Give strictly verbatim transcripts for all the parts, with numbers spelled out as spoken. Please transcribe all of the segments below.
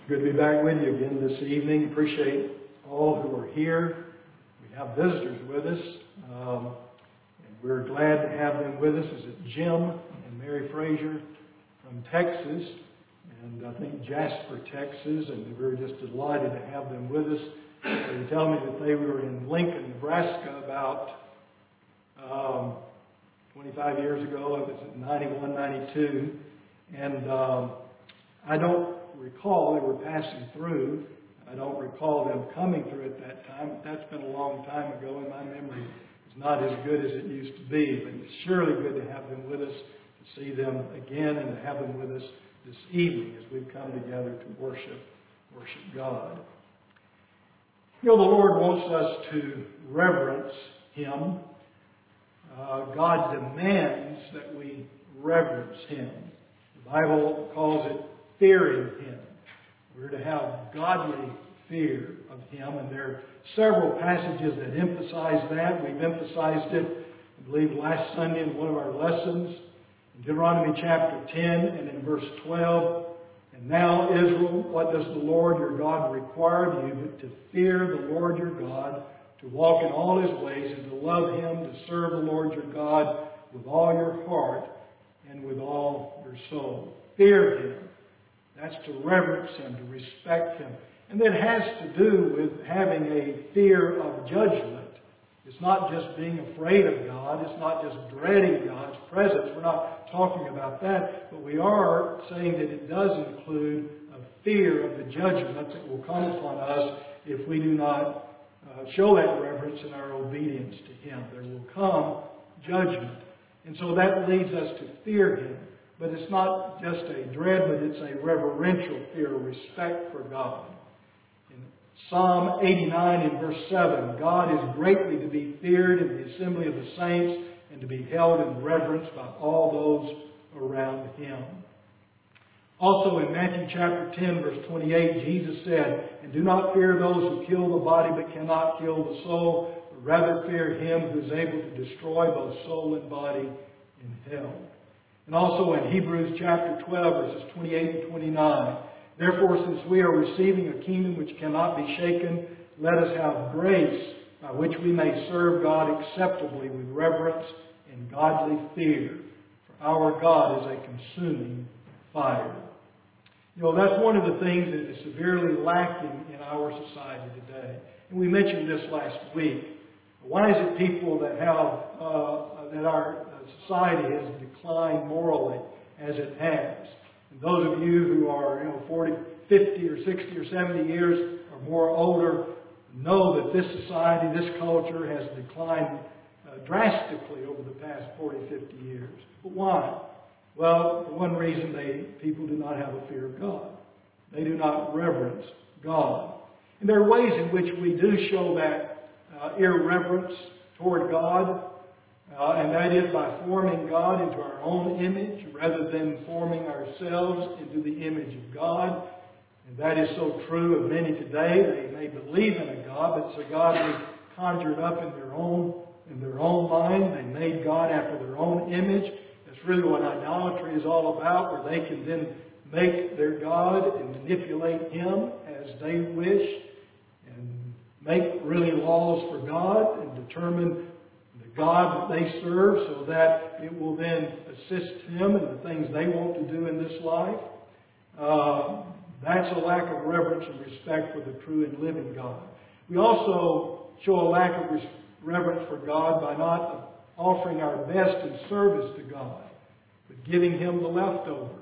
Good to be back with you again this evening. Appreciate all who are here. We have visitors with us. Um, and we're glad to have them with us. Is it Jim and Mary Frazier from Texas? And I think Jasper, Texas. And we're just delighted to have them with us. They tell me that they were in Lincoln, Nebraska about um, twenty-five years ago. It was in ninety-one, ninety-two. And um, I don't recall they were passing through. I don't recall them coming through at that time. That's been a long time ago, and my memory is not as good as it used to be. But it's surely good to have them with us, to see them again, and to have them with us this evening as we've come together to worship, worship God. You know, the Lord wants us to reverence Him. Uh, God demands that we reverence Him. The Bible calls it fearing Him. We're to have godly fear of Him, and there are several passages that emphasize that. We've emphasized it, I believe, last Sunday in one of our lessons, in Deuteronomy chapter ten and in verse twelve. And now, Israel, what does the Lord your God require of you but to fear the Lord your God, to walk in all His ways, and to love Him, to serve the Lord your God with all your heart and with all your soul. Fear Him. That's to reverence Him, to respect Him. And that has to do with having a fear of judgment. It's not just being afraid of God. It's not just dreading God's presence. We're not talking about that. But we are saying that it does include a fear of the judgments that will come upon us if we do not uh, show that reverence in our obedience to Him. There will come judgment. And so that leads us to fear Him. But it's not just a dread, but it's a reverential fear, a respect for God. In Psalm eighty-nine in verse seven, God is greatly to be feared in the assembly of the saints and to be held in reverence by all those around Him. Also in Matthew chapter ten, verse twenty-eight, Jesus said, "And do not fear those who kill the body but cannot kill the soul, but rather fear Him who is able to destroy both soul and body in hell." And also in Hebrews chapter twelve, verses twenty-eight and twenty-nine. "Therefore, since we are receiving a kingdom which cannot be shaken, let us have grace by which we may serve God acceptably with reverence and godly fear. For our God is a consuming fire." You know, that's one of the things that is severely lacking in our society today. And we mentioned this last week. Why is it people that have, uh, that our society has declined morally as it has? And those of you who are, you know, forty, fifty or sixty or seventy years or more older know that this society, this culture has declined uh, drastically over the past forty, fifty years. But why? Well, for one reason, they, people do not have a fear of God. They do not reverence God. And there are ways in which we do show that uh, irreverence toward God. Uh, and that is by forming God into our own image rather than forming ourselves into the image of God. And that is so true of many today. They may believe in a God, but it's a God they conjured up in their own in their own mind. They made God after their own image. That's really what idolatry is all about, where they can then make their God and manipulate Him as they wish and make really laws for God and determine God that they serve so that it will then assist them in the things they want to do in this life. Uh, that's a lack of reverence and respect for the true and living God. We also show a lack of res- reverence for God by not offering our best in service to God, but giving Him the leftovers.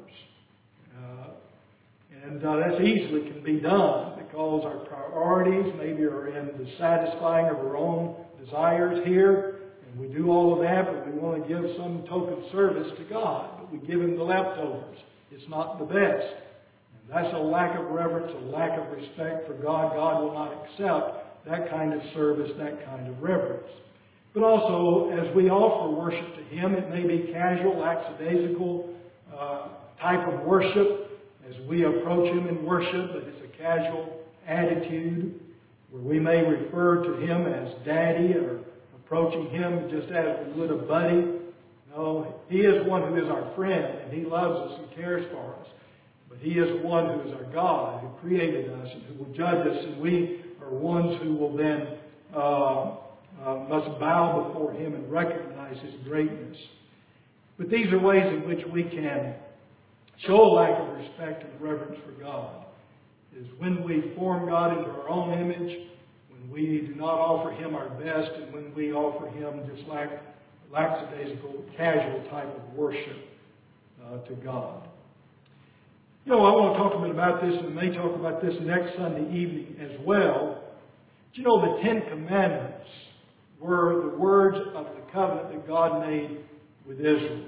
Uh, and uh, that easily can be done because our priorities maybe are in the satisfying of our own desires here. We do all of that, but we want to give some token service to God. But we give Him the leftovers. It's not the best. And that's a lack of reverence, a lack of respect for God. God will not accept that kind of service, that kind of reverence. But also, as we offer worship to Him, it may be casual, lackadaisical uh, type of worship. As we approach Him in worship, but it's a casual attitude where we may refer to Him as Daddy or approaching Him just as we would a buddy. No, He is one who is our friend, and He loves us and cares for us. But He is one who is our God, who created us and who will judge us, and we are ones who will then uh, uh, must bow before Him and recognize His greatness. But these are ways in which we can show a lack of respect and reverence for God. Is when we form God into our own image, when we do not offer Him our best, and when we offer Him just like lackadaisical, casual type of worship uh, to God. You know, I want to talk a bit about this, and we may talk about this next Sunday evening as well. But you know, the Ten Commandments were the words of the covenant that God made with Israel.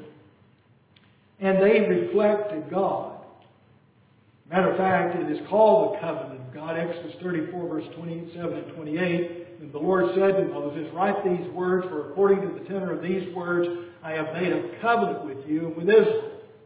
And they reflected God. Matter of fact, it is called the covenant of God. Exodus thirty-four, verse twenty-seven and twenty-eight. And the Lord said to Moses, "Write these words, for according to the tenor of these words, I have made a covenant with you and with Israel."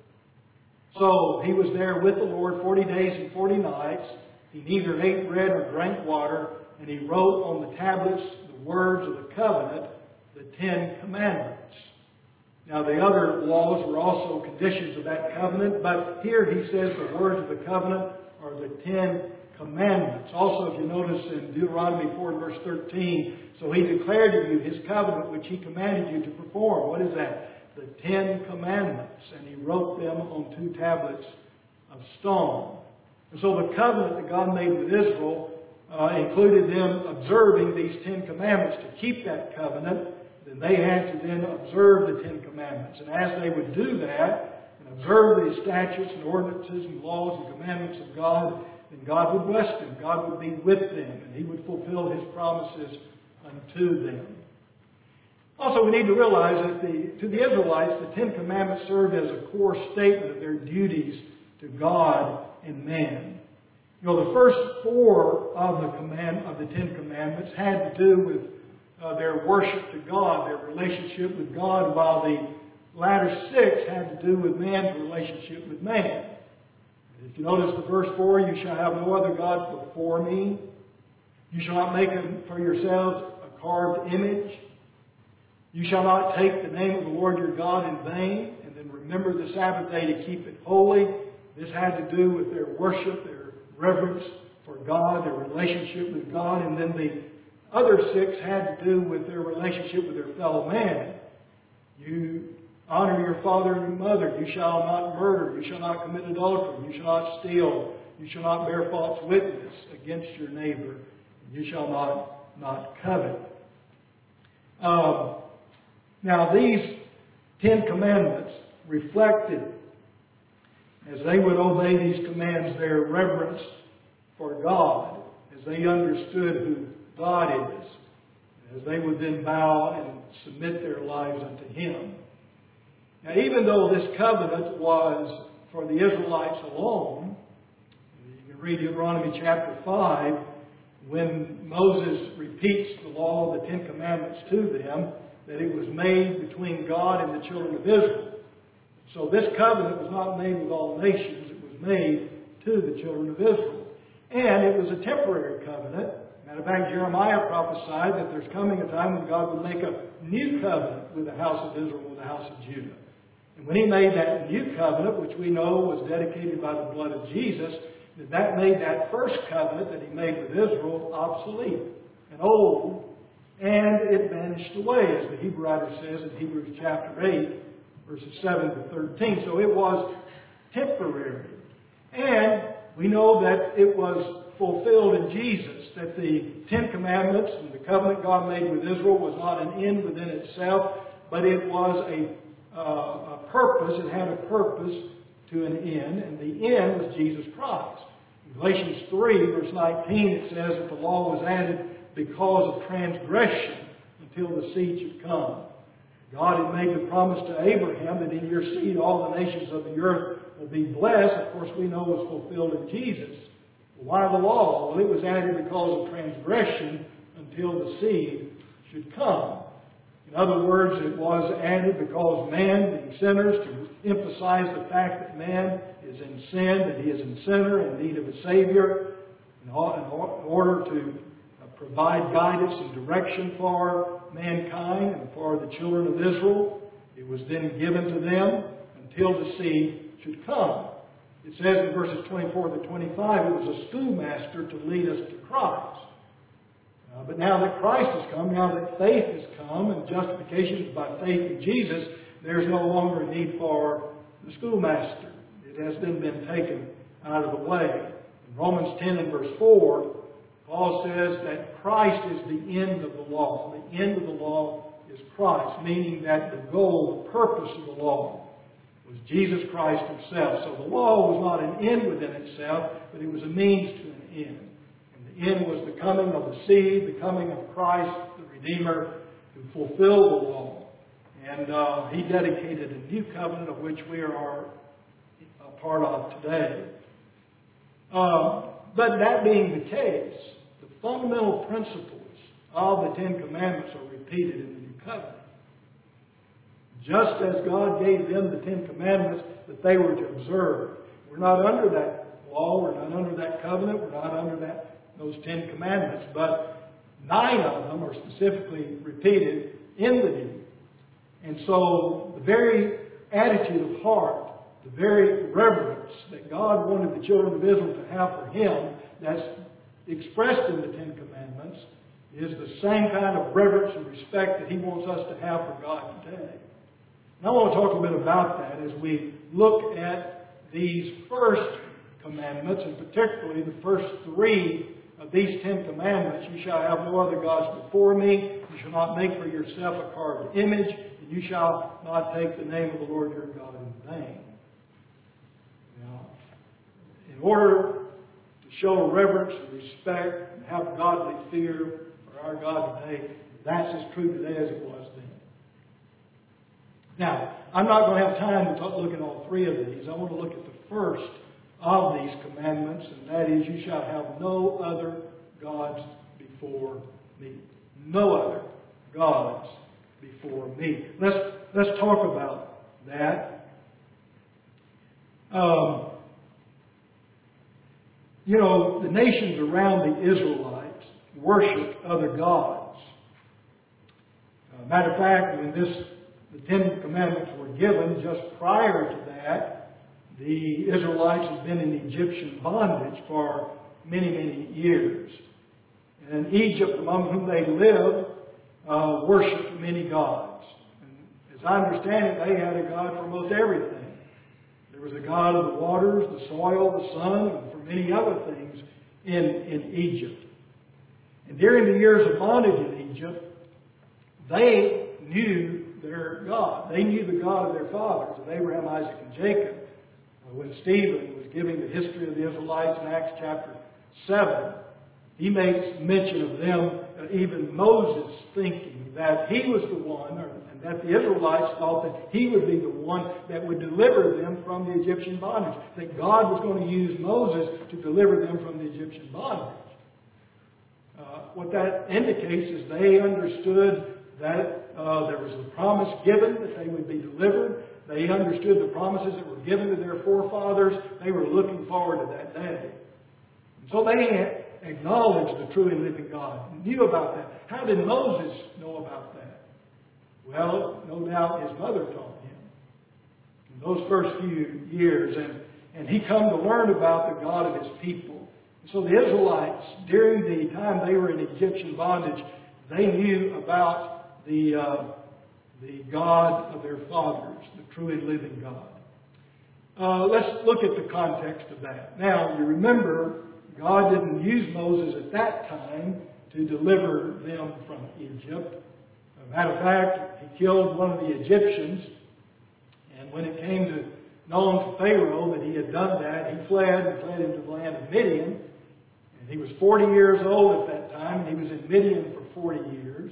So he was there with the Lord forty days and forty nights. He neither ate bread nor drank water. And he wrote on the tablets the words of the covenant, the Ten Commandments. Now the other laws were also conditions of that covenant, but here he says the words of the covenant are the Ten Commandments. Also, if you notice in Deuteronomy four, verse thirteen, so he declared to you his covenant which he commanded you to perform. What is that? The Ten Commandments. And he wrote them on two tablets of stone. And so the covenant that God made with Israel uh, included them observing these Ten Commandments. To keep that covenant, then they had to then observe the Ten Commandments. And as they would do that, and observe these statutes and ordinances and laws and commandments of God, then God would bless them. God would be with them, and He would fulfill His promises unto them. Also, we need to realize that the, to the Israelites, the Ten Commandments served as a core statement of their duties to God and man. You know, the first four of the command of the Ten Commandments had to do with uh, their worship to God, their relationship with God, while the latter six had to do with man's relationship with man. If you notice the verse four, you shall have no other gods before me. You shall not make for yourselves a carved image. You shall not take the name of the Lord your God in vain. And then remember the Sabbath day to keep it holy. This had to do with their worship, their reverence for God, their relationship with God. And then the other six had to do with their relationship with their fellow man. You honor your father and your mother. You shall not murder. You shall not commit adultery. You shall not steal. You shall not bear false witness against your neighbor. You shall not, not covet. Um, now these Ten Commandments reflected, as they would obey these commands, their reverence for God, as they understood who God is, as they would then bow and submit their lives unto Him. Now, even though this covenant was for the Israelites alone, you can read Deuteronomy chapter five, when Moses repeats the law of the Ten Commandments to them, that it was made between God and the children of Israel. So this covenant was not made with all nations, it was made to the children of Israel. And it was a temporary covenant. Matter of fact, Jeremiah prophesied that there's coming a time when God would make a new covenant with the house of Israel, with the house of Judah. And when He made that new covenant, which we know was dedicated by the blood of Jesus, that that made that first covenant that He made with Israel obsolete and old, and it vanished away, as the Hebrew writer says in Hebrews chapter eight, verses seven to thirteen. So it was temporary. And we know that it was fulfilled in Jesus, that the Ten Commandments and the covenant God made with Israel was not an end within itself, but it was a, uh, a purpose. It had a purpose to an end, and the end was Jesus Christ. In Galatians three, verse nineteen, it says that the law was added because of transgression until the seed should come. God had made the promise to Abraham that in your seed all the nations of the earth will be blessed. Of course, we know it was fulfilled in Jesus. Why the law? Well, it was added because of transgression until the seed should come. In other words, it was added because man, being sinners, to emphasize the fact that man is in sin, that he is a sinner in need of a Savior, in order to provide guidance and direction for mankind and for the children of Israel. It was then given to them until the seed should come. It says in verses twenty-four to twenty-five, it was a schoolmaster to lead us to Christ. Uh, but now that Christ has come, now that faith has come, and justification is by faith in Jesus, there's no longer a need for the schoolmaster. It has then been taken out of the way. In Romans ten and verse four, Paul says that Christ is the end of the law. The end of the law is Christ, meaning that the goal, the purpose of the law was Jesus Christ Himself. So the law was not an end within itself, but it was a means to an end. And the end was the coming of the seed, the coming of Christ, the Redeemer, who fulfilled the law. And uh, He dedicated a new covenant of which we are a part of today. Uh, but that being the case, the fundamental principles of the Ten Commandments are repeated in the New Covenant. Just as God gave them the Ten Commandments that they were to observe. We're not under that law, we're not under that covenant, we're not under that those Ten Commandments. But nine of them are specifically repeated in the New. And so the very attitude of heart, the very reverence that God wanted the children of Israel to have for Him, that's expressed in the Ten Commandments, is the same kind of reverence and respect that He wants us to have for God today. And I want to talk a bit about that as we look at these first commandments, and particularly the first three of these Ten Commandments. You shall have no other gods before me. You shall not make for yourself a carved image. And you shall not take the name of the Lord your God in vain. Now, in order to show reverence and respect and have godly fear for our God today, that's as true today as it was then. Now, I'm not going to have time to talk, look at all three of these. I want to look at the first of these commandments, and that is, you shall have no other gods before me. No other gods before me. Let's, let's talk about that. Um, you know, the nations around the Israelites worshiped other gods. Uh, matter of fact, when this the Ten Commandments were given, just prior to that, the Israelites had been in Egyptian bondage for many, many years. And Egypt, among whom they lived, uh, worshipped many gods. And as I understand it, they had a god for almost everything. There was a god of the waters, the soil, the sun, and for many other things in, in Egypt. And during the years of bondage in Egypt, they knew their God. They knew the God of their fathers, of Abraham, Isaac, and Jacob. Uh, when Stephen was giving the history of the Israelites in Acts chapter seven, he makes mention of them, uh, even Moses thinking that he was the one, or, and that the Israelites thought that he would be the one that would deliver them from the Egyptian bondage. That God was going to use Moses to deliver them from the Egyptian bondage. Uh, what that indicates is they understood that uh, there was the promise given that they would be delivered. They understood the promises that were given to their forefathers. They were looking forward to that day. And so they acknowledged the true and living God, knew about that. How did Moses know about that? Well, no doubt his mother taught him in those first few years. And, and he come to learn about the God of his people. And so the Israelites, during the time they were in Egyptian bondage, they knew about the, uh, the God of their fathers, the true and living God. Uh, let's look at the context of that. Now, you remember, God didn't use Moses at that time to deliver them from Egypt. As a matter of fact, he killed one of the Egyptians. And when it came to known to Pharaoh that he had done that, he fled and fled into the land of Midian. And he was forty years old at that time, and he was in Midian for forty years.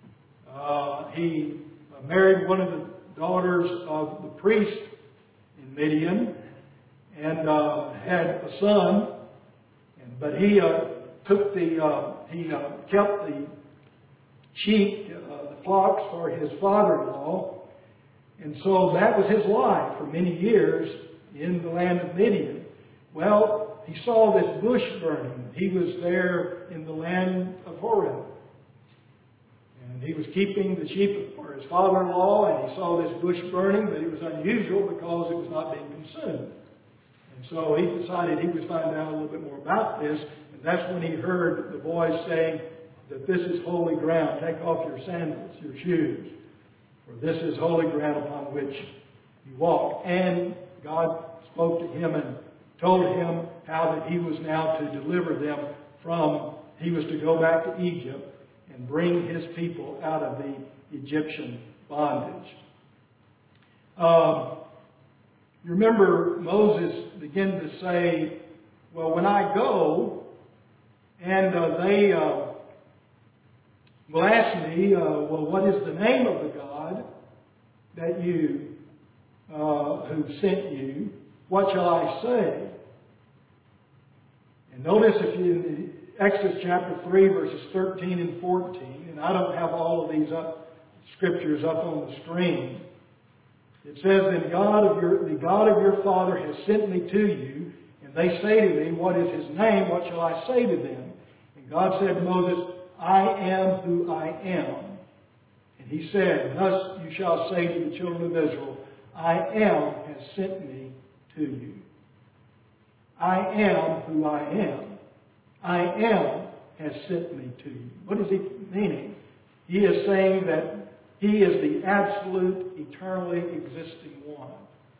Uh, he uh, married one of the daughters of the priest in Midian and uh, had a son. And, but he uh, took the uh, he uh, kept the sheep, uh, the flocks for his father-in-law, and so that was his life for many years in the land of Midian. Well, he saw this bush burning. He was there in the land of Horeb. And he was keeping the sheep for his father-in-law, and he saw this bush burning, but it was unusual because it was not being consumed. And so he decided he would find out a little bit more about this. And that's when he heard the voice saying that this is holy ground. Take off your sandals, your shoes. For this is holy ground upon which you walk. And God spoke to him and told him how that he was now to deliver them from, he was to go back to Egypt and bring his people out of the Egyptian bondage. Um, you remember Moses began to say, well, when I go, and uh, they uh, will ask me, uh, well, what is the name of the God that you, uh, who sent you? What shall I say? And notice if you, in Exodus chapter three, verses thirteen and fourteen, and I don't have all of these up, scriptures up on the screen. It says, "Then God of your, the God of your father has sent me to you, and they say to me, what is his name? What shall I say to them? And God said to Moses, I am who I am. And he said, thus you shall say to the children of Israel, I am has sent me to you. I am who I am. I am has sent me to you." What is he meaning? He is saying that he is the absolute, eternally existing one.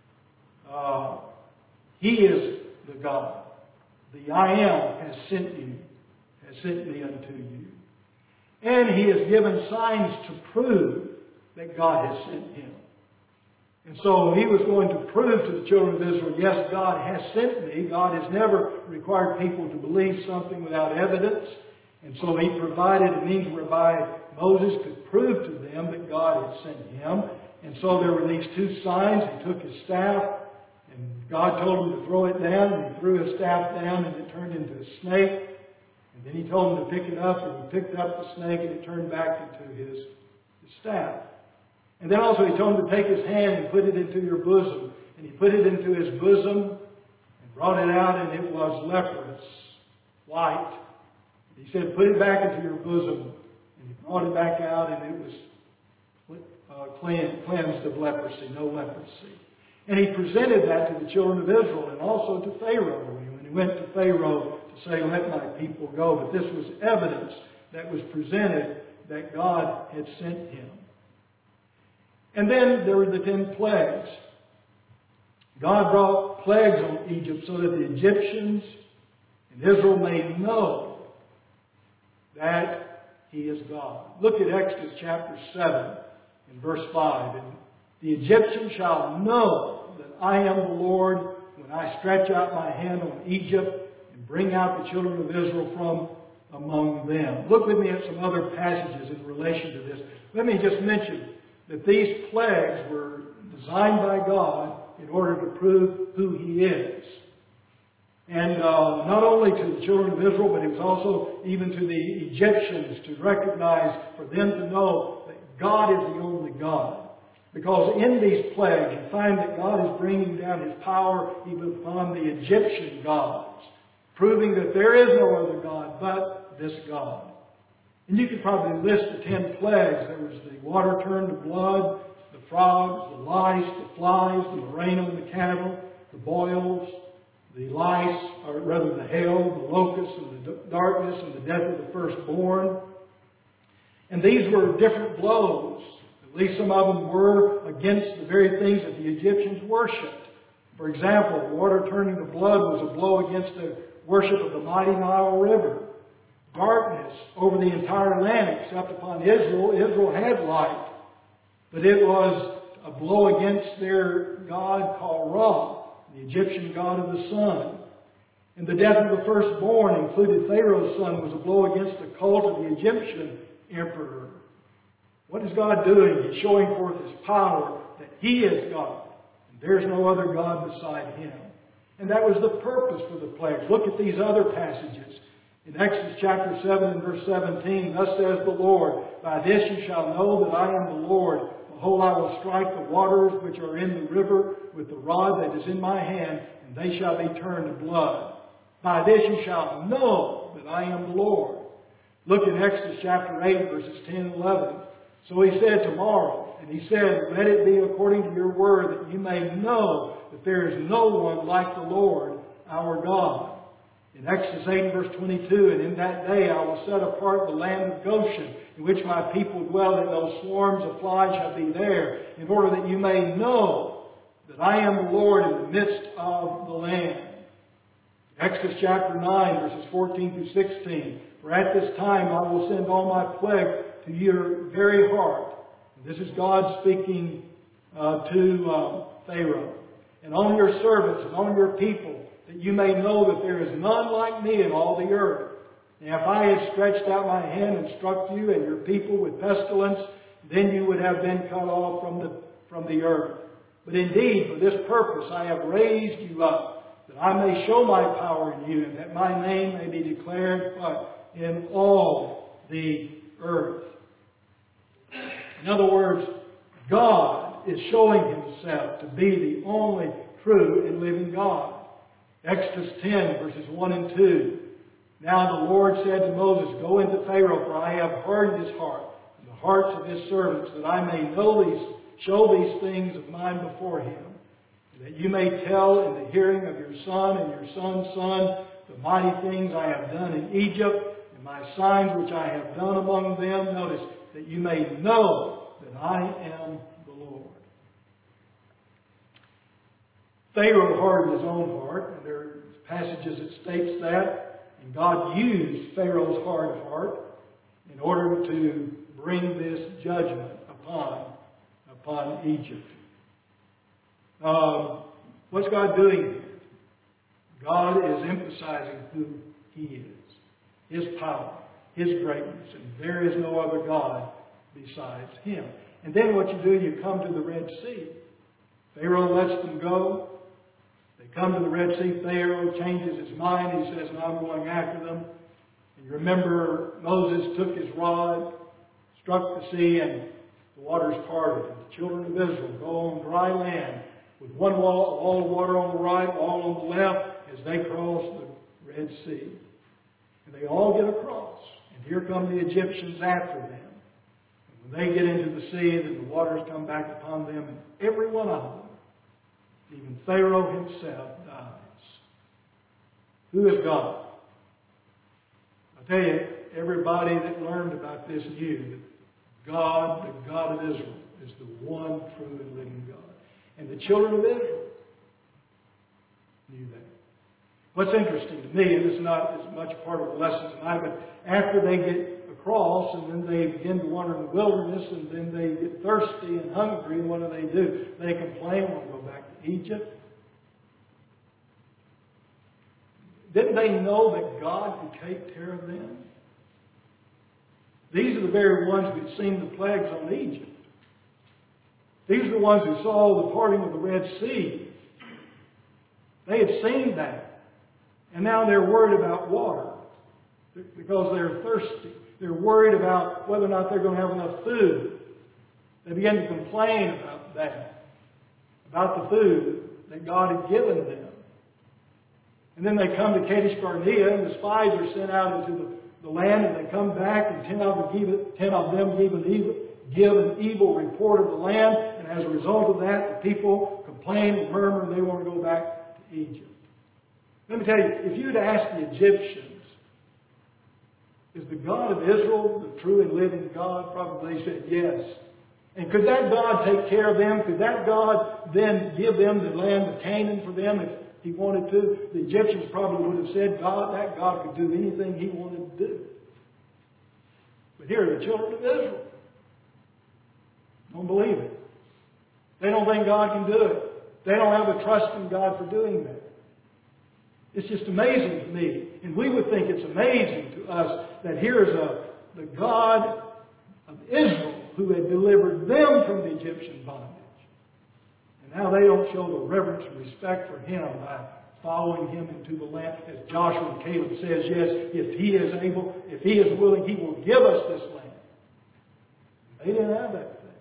Uh, he is the God. The I am has sent you, has sent me unto you. And he has given signs to prove that God has sent him. And so he was going to prove to the children of Israel, yes, God has sent me. God has never required people to believe something without evidence. And so he provided a means whereby Moses could prove to them that God had sent him. And so there were these two signs. He took his staff, and God told him to throw it down, and he threw his staff down, and it turned into a snake. And then he told him to pick it up, and he picked up the snake, and it turned back into his, his staff. And then also he told him to take his hand and put it into your bosom. And he put it into his bosom and brought it out, and it was leprous, white. He said, put it back into your bosom. And he brought it back out, and it was uh, cleansed of leprosy, no leprosy. And he presented that to the children of Israel and also to Pharaoh. When he went to Pharaoh to say, let my people go. But this was evidence that was presented that God had sent him. And then there were the ten plagues. God brought plagues on Egypt so that the Egyptians and Israel may know that he is God. Look at Exodus chapter seven and verse five. And the Egyptians shall know that I am the Lord when I stretch out my hand on Egypt and bring out the children of Israel from among them. Look with me at some other passages in relation to this. Let me just mention that these plagues were designed by God in order to prove who he is. And uh, not only to the children of Israel, but it was also even to the Egyptians to recognize, for them to know that God is the only God. Because in these plagues, you find that God is bringing down his power even upon the Egyptian gods, proving that there is no other God but this God. And you could probably list the ten plagues. There was the water turned to blood, the frogs, the lice, the flies, the murrain on the cattle, the boils, the lice, or rather the hail, the locusts, and the darkness, and the death of the firstborn. And these were different blows. At least some of them were against the very things that the Egyptians worshipped. For example, water turning to blood was a blow against the worship of the mighty Nile River. Darkness over the entire land except upon Israel. Israel had light. But it was a blow against their god called Ra, the Egyptian god of the sun. And the death of the firstborn, included Pharaoh's son, was a blow against the cult of the Egyptian emperor. What is God doing? He's showing forth his power that he is God. And there's no other God beside him. And that was the purpose for the plagues. Look at these other passages. In Exodus chapter seven and verse seventeen, thus says the Lord, by this you shall know that I am the Lord. Behold, I will strike the waters which are in the river with the rod that is in my hand, and they shall be turned to blood. By this you shall know that I am the Lord. Look at Exodus chapter eight, verses ten and eleven. So he said, tomorrow And he said, let it be according to your word, that you may know that there is no one like the Lord our God. In Exodus eight verse twenty-two, and in that day I will set apart the land of Goshen, in which my people dwell, that no swarms of flies shall be there, in order that you may know that I am the Lord in the midst of the land. Exodus chapter nine, verses fourteen through sixteen. For at this time I will send all my plague to your very heart. And this is God speaking uh, to uh, Pharaoh. And on your servants and on your people, that you may know that there is none like me in all the earth. And if I had stretched out my hand and struck you and your people with pestilence, then you would have been cut off from the, from the earth. But indeed, for this purpose I have raised you up, that I may show my power in you, and that my name may be declared what? In all the earth. In other words, God is showing Himself to be the only true and living God. Exodus ten, verses one and two. Now the Lord said to Moses, go into Pharaoh, for I have hardened his heart, and the hearts of his servants, that I may know these, show these things of mine before him, and that you may tell in the hearing of your son and your son's son the mighty things I have done in Egypt, and my signs which I have done among them. Notice, that you may know that I am the Lord. Pharaoh hardened his own heart, and there are passages that states that, and God used Pharaoh's hard heart in order to bring this judgment upon, upon Egypt. Um, what's God doing here? God is emphasizing who He is, His power, His greatness, and there is no other God besides Him. And then what you do, you come to the Red Sea. Pharaoh lets them go. They come to the Red Sea. Pharaoh changes his mind. He says, no, I'm going after them. And you remember Moses took his rod, struck the sea, and the waters parted. And the children of Israel go on dry land with one wall, wall of water on the right, wall on the left, as they cross the Red Sea. And they all get across. And here come the Egyptians after them. And when they get into the sea, then the waters come back upon them, and every one of them, even Pharaoh himself, dies. Who is God? I tell you, everybody that learned about this knew that God, the God of Israel, is the one true and living God. And the children of Israel knew that. What's interesting to me, and it's not as much part of the lesson tonight, but after they get across and then they begin to wander in the wilderness and then they get thirsty and hungry, and what do they do? They complain, want to go back to Egypt. Didn't they know that God could take care of them? These are the very ones who'd seen the plagues on Egypt. These are the ones who saw the parting of the Red Sea. They had seen that. And now they're worried about water because they're thirsty. They're worried about whether or not they're going to have enough food. They begin to complain about that, about the food that God had given them. And then they come to Kadesh Barnea, and the spies are sent out into the, the land, and they come back, and ten of them give, ten of them give an, evil, give an evil report of the land, and as a result of that, the people complain and murmur, and they want to go back to Egypt. Let me tell you, if you'd asked the Egyptians, is the God of Israel the true and living God? Probably they said yes. And could that God take care of them? Could that God then give them the land of Canaan for them if He wanted to? The Egyptians probably would have said, God, that God could do anything He wanted to do. But here are the children of Israel. Don't believe it. They don't think God can do it. They don't have the trust in God for doing that. It's just amazing to me. And we would think it's amazing to us that here is a, the God of Israel who had delivered them from the Egyptian bondage. And now they don't show the reverence and respect for Him by following Him into the land. As Joshua and Caleb says, yes, if He is able, if He is willing, He will give us this land. They didn't have that thing.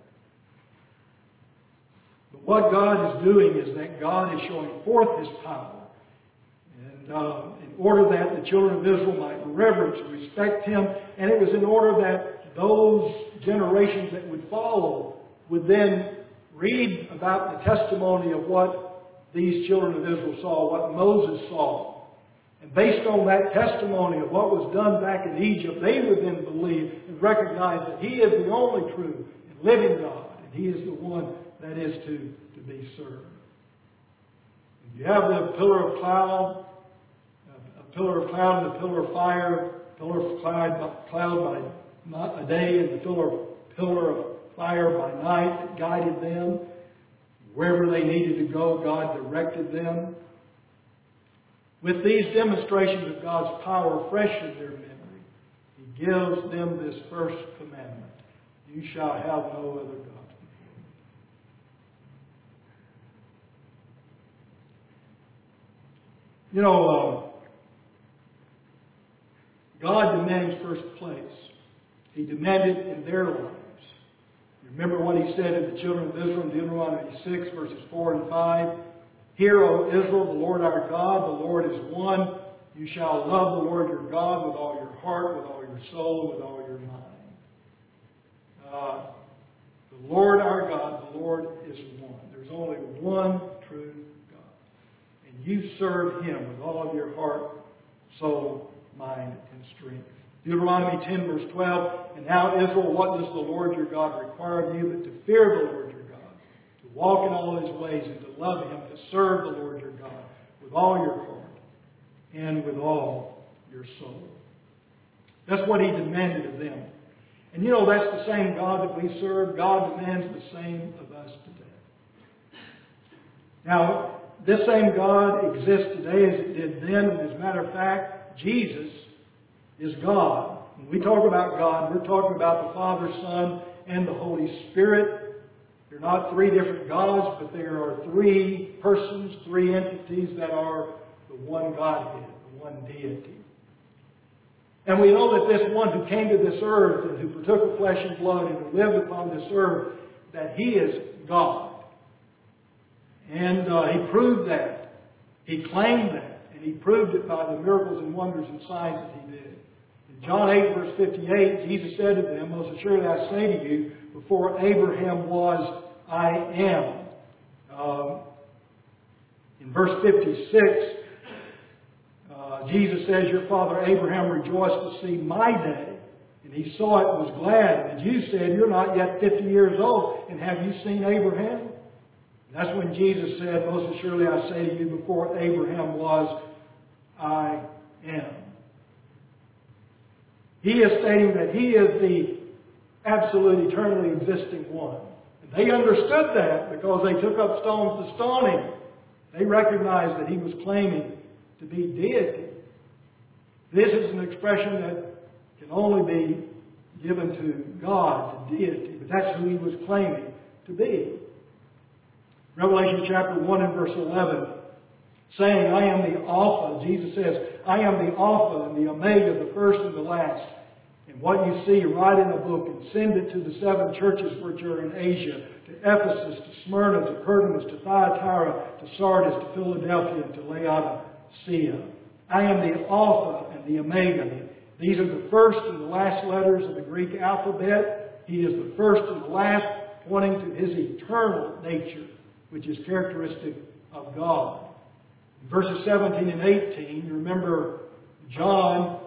But what God is doing is that God is showing forth His power. And uh, in order that the children of Israel might reverence and respect Him. And it was in order that those generations that would follow would then read about the testimony of what these children of Israel saw, what Moses saw. And based on that testimony of what was done back in Egypt, they would then believe and recognize that He is the only true and living God, and He is the one that is to, to be served. You have the pillar of cloud, a pillar of cloud and a pillar of fire, pillar of cloud, cloud by a day and the pillar, pillar of fire by night that guided them. Wherever they needed to go, God directed them. With these demonstrations of God's power fresh in their memory, He gives them this first commandment: you shall have no other gods. You know, uh, God demands first place. He demanded in their lives. Remember what He said to the children of Israel in Deuteronomy six, verses four and five. Hear, O Israel, the Lord our God, the Lord is one. You shall love the Lord your God with all your heart, with all your soul, with all your mind. Uh, the Lord our God, the Lord is one. There's only one true God. And you serve Him with all of your heart, soul, mind, and strength. Deuteronomy ten, verse twelve. And now, Israel, what does the Lord your God require of you but to fear the Lord your God, to walk in all His ways, and to love Him, to serve the Lord your God with all your heart and with all your soul. That's what He demanded of them. And you know, that's the same God that we serve. God demands the same of us today. Now, this same God exists today as it did then. And as a matter of fact, Jesus is God. When we talk about God, we're talking about the Father, Son, and the Holy Spirit. They're not three different gods, but there are three persons, three entities that are the one Godhead, the one deity. And we know that this one who came to this earth and who partook of flesh and blood and who lived upon this earth, that He is God. And uh, He proved that. He claimed that. And He proved it by the miracles and wonders and signs that He did. In John eight, verse fifty-eight, Jesus said to them, most assuredly I say to you, before Abraham was, I am. Uh, in verse fifty-six, uh, Jesus says, your father Abraham rejoiced to see my day, and he saw it and was glad. And the Jews said, you're not yet fifty years old, and have you seen Abraham? And that's when Jesus said, most assuredly I say to you, before Abraham was, I am. He is stating that He is the absolute, eternally existing one. And they understood that because they took up stones to stone Him. They recognized that He was claiming to be deity. This is an expression that can only be given to God, to deity. But that's who He was claiming to be. Revelation chapter one and verse eleven, saying, I am the Alpha. Jesus says, I am the Alpha and the Omega, the first and the last. And what you see, write in a book and send it to the seven churches which are in Asia, to Ephesus, to Smyrna, to Pergamos, to Thyatira, to Sardis, to Philadelphia, and to Laodicea. I am the Alpha and the Omega. These are the first and the last letters of the Greek alphabet. He is the first and the last, pointing to His eternal nature, which is characteristic of God. In verses seventeen and eighteen, you remember John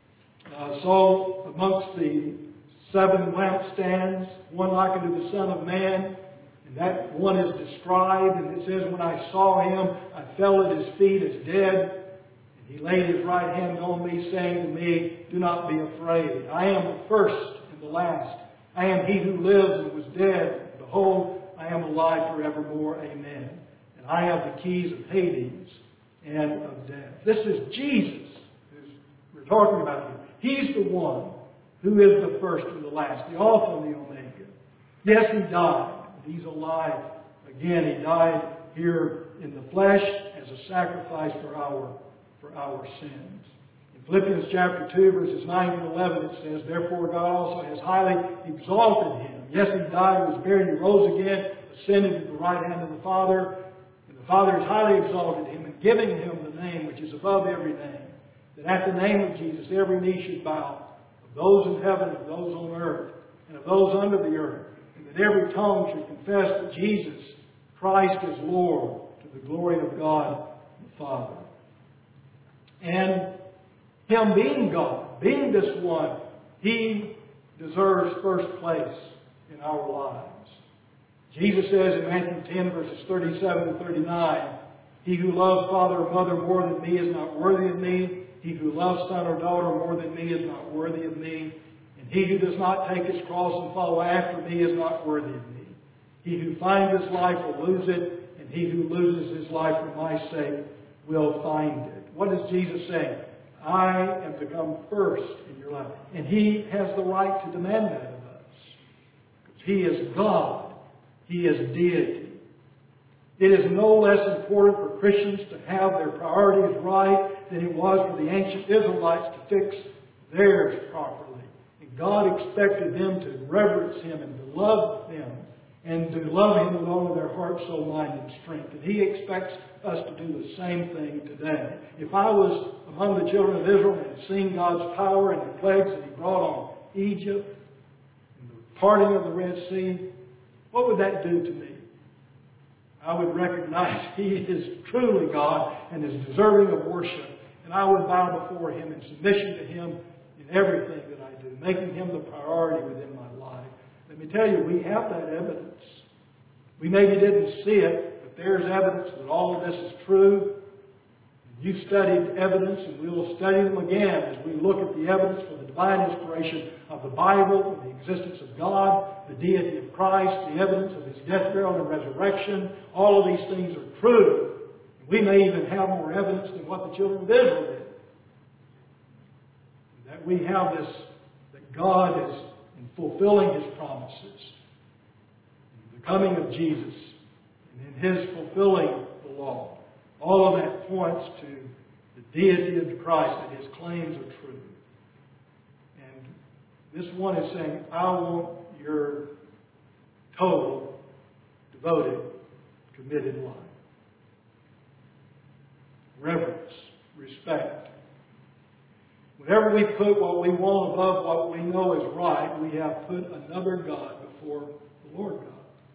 uh, saw amongst the seven lampstands one like unto the Son of Man, and that one is described, and it says, when I saw Him, I fell at His feet as dead. And He laid His right hand on me, saying to me, do not be afraid. I am the first and the last. I am He who lives and was dead. Behold, I am alive forevermore. Amen. And I have the keys of Hades and of death. This is Jesus who we're talking about here. He's the one who is the first and the last, the Alpha and the Omega. Yes, He died. But He's alive again. He died here in the flesh as a sacrifice for our, for our sins. In Philippians chapter two, verses nine and eleven, it says, therefore God also has highly exalted Him. Yes, He died, was buried, He rose again, ascended to the right hand of the Father. And the Father has highly exalted Him and given Him the name which is above every name. That at the name of Jesus every knee should bow, of those in heaven, of those on earth, and of those under the earth. And that that every tongue should confess that Jesus Christ is Lord, to the glory of God the Father. And Him being God, being this one, He deserves first place in our lives. Jesus says in Matthew ten, verses thirty-seven to thirty-nine, "He who loves father or mother more than me is not worthy of me. He who loves son or daughter more than me is not worthy of me. And he who does not take his cross and follow after me is not worthy of me. He who finds his life will lose it, and he who loses his life for my sake will find it." What is Jesus saying? I am to come first in your life. And He has the right to demand that of us. Because He is God. He is deity. It is no less important for Christians to have their priorities right than it was for the ancient Israelites to fix theirs properly. And God expected them to reverence Him and to love Him and to love Him with all of their heart, soul, mind, and strength. And He expects us to do the same thing today. If I was among the children of Israel and had seen God's power and the plagues that He brought on Egypt and the parting of the Red Sea, what would that do to me? I would recognize He is truly God and is deserving of worship. And I would bow before Him in submission to Him in everything that I do, making Him the priority within my life. Let me tell you, we have that evidence. We maybe didn't see it, but there's evidence that all of this is true. You've studied evidence, and we will study them again as we look at the evidence for the divine inspiration of the Bible, the existence of God, the deity of Christ, the evidence of His death, burial, and resurrection. All of these things are true. We may even have more evidence than what the children of Israel did. That we have this, that God is in fulfilling His promises, in the coming of Jesus, and in His fulfilling the law. All of that points to the deity of Christ, that His claims are true. And this one is saying, I want your total, devoted, committed life. Reverence, respect. Whenever we put what we want above what we know is right, we have put another God before the Lord God.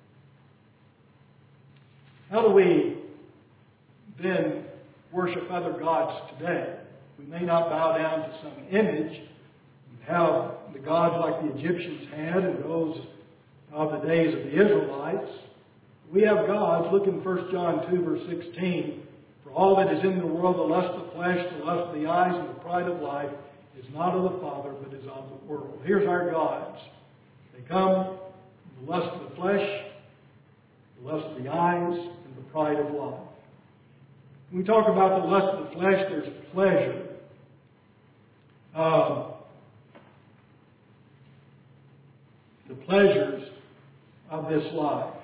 How do we then worship other gods today? We may not bow down to some image and have the gods like the Egyptians had and those of the days of the Israelites. We have gods. Look in First John two, verse sixteen. For all that is in the world, the lust of the flesh, the lust of the eyes, and the pride of life, is not of the Father, but is of the world. Here's our gods. They come from the lust of the flesh, the lust of the eyes, and the pride of life. When we talk about the lust of the flesh, there's pleasure. Uh, the pleasures of this life.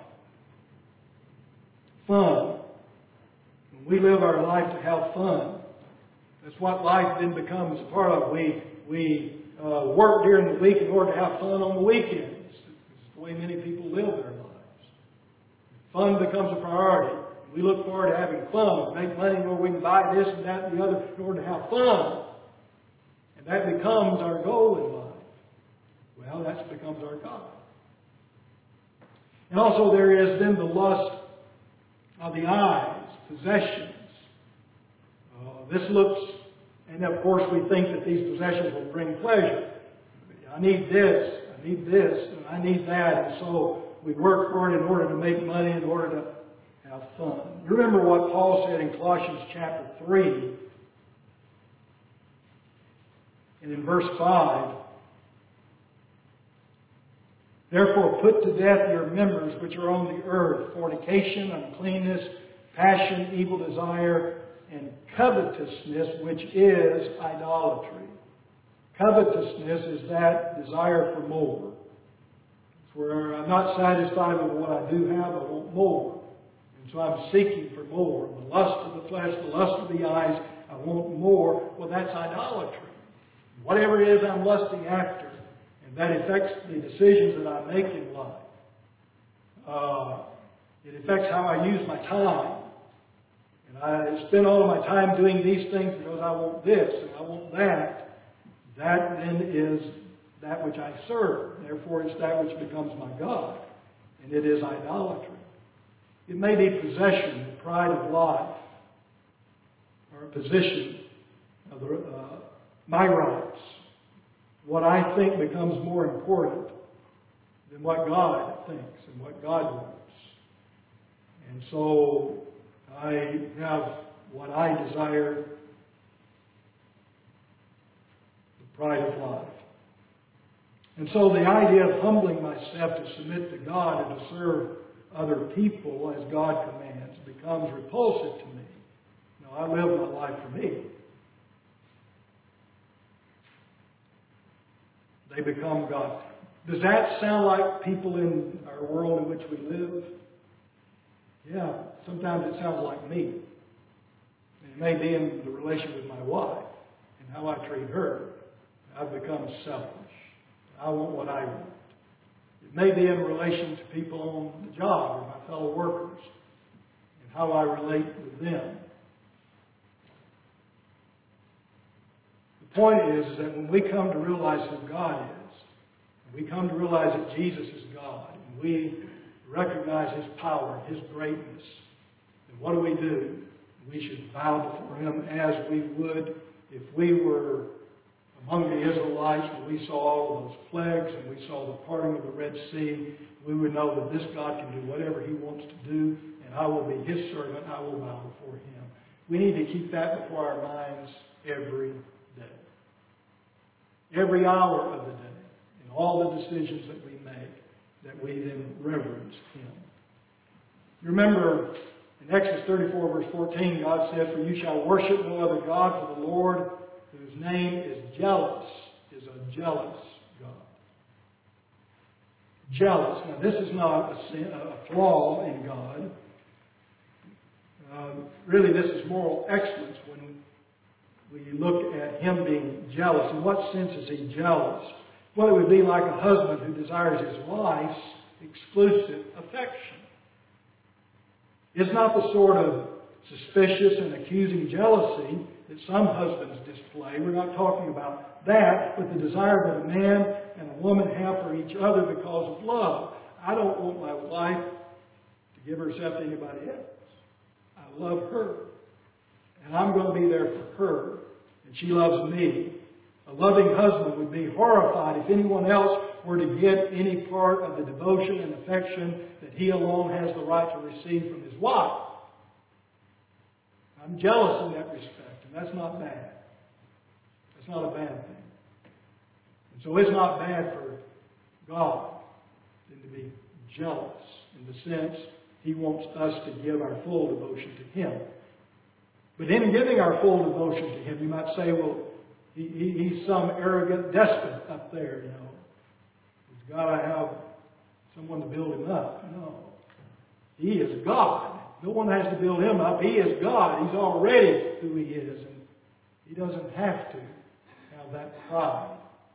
Fun. When we live our life to have fun, that's what life then becomes a part of. We, we uh, work during the week in order to have fun on the weekends. It's the way many people live their lives. Fun becomes a priority. We look forward to having fun. We make money where we can buy this and that and the other in order to have fun. And that becomes our goal in life. Well, that becomes our God. And also there is then the lust of the eyes, possessions. Uh, this looks, and of course we think that these possessions will bring pleasure. I need this, I need this, and I need that. And so we work for it in order to make money, in order to have fun. You remember what Paul said in Colossians chapter three, and in verse five. Therefore put to death your members which are on the earth, fornication, uncleanness, passion, evil desire, and covetousness, which is idolatry. Covetousness is that desire for more. It's where I'm not satisfied with what I do have, I want more. And so I'm seeking for more. The lust of the flesh, the lust of the eyes, I want more. Well, that's idolatry. Whatever it is I'm lusting after, and that affects the decisions that I make in life. Uh, it affects how I use my time. And I spend all of my time doing these things because I want this and I want that. That then is that which I serve. Therefore, it's that which becomes my God. and it is idolatry. It may be possession, the pride of life, or a position of the, uh, my rights. What I think becomes more important than what God thinks and what God wants. And so I have what I desire, the pride of life. And so the idea of humbling myself to submit to God and to serve other people as God commands becomes repulsive to me. No, I live my life for me. They become God. Does that sound like people in our world in which we live? Yeah, sometimes it sounds like me. And it may be in the relation with my wife and how I treat her. I've become selfish. I want what I want. It may be in relation to people on the job or my fellow workers and how I relate with them. The point is, is that when we come to realize who God is, and we come to realize that Jesus is God, and we recognize His power, His greatness, then what do we do? We should bow before Him as we would if we were among the Israelites, when we saw all of those plagues and we saw the parting of the Red Sea. We would know that this God can do whatever He wants to do, and I will be His servant. I will bow before Him. We need to keep that before our minds every day. Every hour of the day, in all the decisions that we make, that we then reverence Him. You remember in Exodus thirty-four, verse fourteen, God said, "For you shall worship no other God, for the Lord, whose name is jealous, is a jealous God." Jealous. Now, this is not a, sin, a flaw in God. Uh, really, this is moral excellence when we look at Him being jealous. In what sense is He jealous? Well, it would be like a husband who desires his wife's exclusive affection. It's not the sort of suspicious and accusing jealousy that some husbands display. We're not talking about that, but the desire that a man and a woman have for each other because of love. I don't want my wife to give herself to anybody else. I love her. And I'm going to be there for her. And she loves me. A loving husband would be horrified if anyone else were to get any part of the devotion and affection that he alone has the right to receive from his wife. I'm jealous in that respect, and that's not bad. That's not a bad thing. And so it's not bad for God than to be jealous in the sense He wants us to give our full devotion to Him. But in giving our full devotion to Him, you might say, well, he, he, He's some arrogant despot up there, you know. He's got to have someone to build Him up. No. He is God. No one has to build Him up. He is God. He's already who He is. And He doesn't have to have that pride.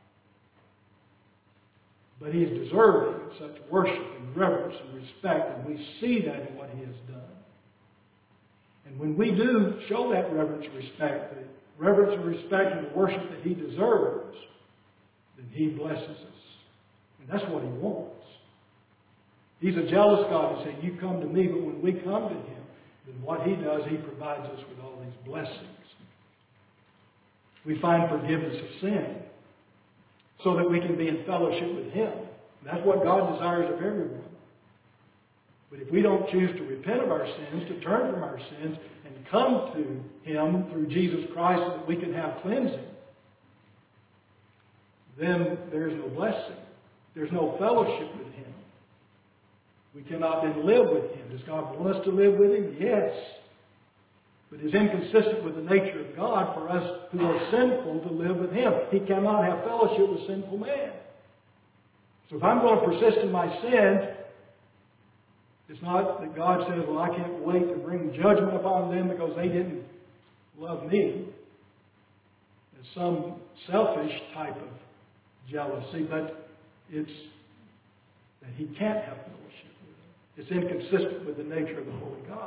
But He is deserving of such worship and reverence and respect. And we see that in what He has done. And when we do show that reverence and respect, the reverence and respect and the worship that He deserves, then He blesses us. And that's what He wants. He's a jealous God who said, "You come to me," but when we come to Him, then what He does, He provides us with all these blessings. We find forgiveness of sin so that we can be in fellowship with Him. And that's what God desires of everyone. But if we don't choose to repent of our sins, to turn from our sins, and come to Him through Jesus Christ so that we can have cleansing, then there's no blessing. There's no fellowship with Him. We cannot then live with Him. Does God want us to live with Him? Yes. But it's inconsistent with the nature of God for us who are sinful to live with Him. He cannot have fellowship with sinful man. So if I'm going to persist in my sin, it's not that God says, "Well, I can't wait to bring judgment upon them because they didn't love me." It's some selfish type of jealousy, but it's that He can't have fellowship with them. It's inconsistent with the nature of the Holy God.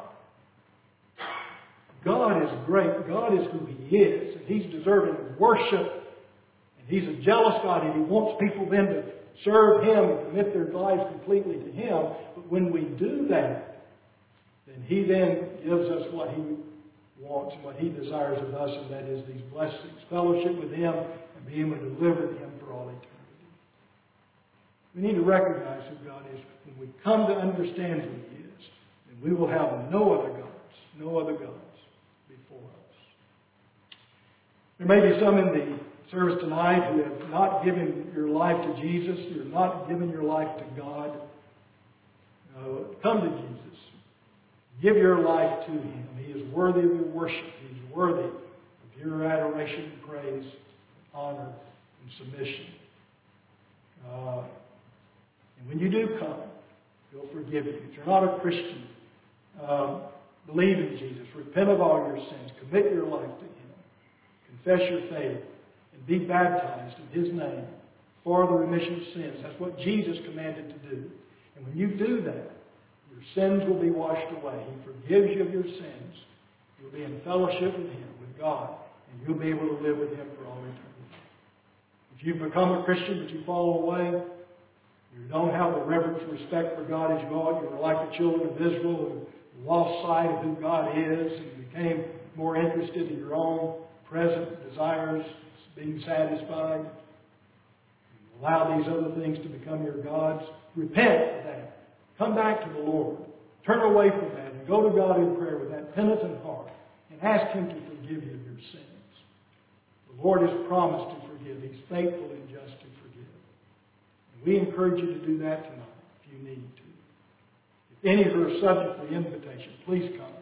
God is great. God is who He is. And He's deserving of worship. And He's a jealous God. And He wants people then to serve Him and commit their lives completely to Him. But when we do that, then He then gives us what He wants, what He desires of us, and that is these blessings, fellowship with Him, and being able to live with Him for all eternity. We need to recognize who God is. When we come to understand who He is, then we will have no other gods, no other gods before us. There may be some in the service tonight who have not given your life to Jesus, you have not given your life to God. Uh, come to Jesus. Give your life to Him. He is worthy of your worship. He is worthy of your adoration and praise, honor and submission. Uh, and when you do come, He'll forgive you. If you're not a Christian, um, believe in Jesus. Repent of all your sins. Commit your life to Him. Confess your faith. And be baptized in His name for the remission of sins. That's what Jesus commanded to do. And when you do that, your sins will be washed away. He forgives you of your sins. You'll be in fellowship with Him, with God, and you'll be able to live with Him for all eternity. If you've become a Christian but you fall away, you don't have the reverence and respect for God as you ought, you're like the children of Israel who lost sight of who God is and became more interested in your own present desires, being satisfied. You allow these other things to become your gods. Repent of that. Come back to the Lord. Turn away from that and go to God in prayer with that penitent heart and ask Him to forgive you of your sins. The Lord has promised to forgive. He's faithful and just to forgive. And we encourage you to do that tonight if you need to. If any of you are subject to the invitation, please come.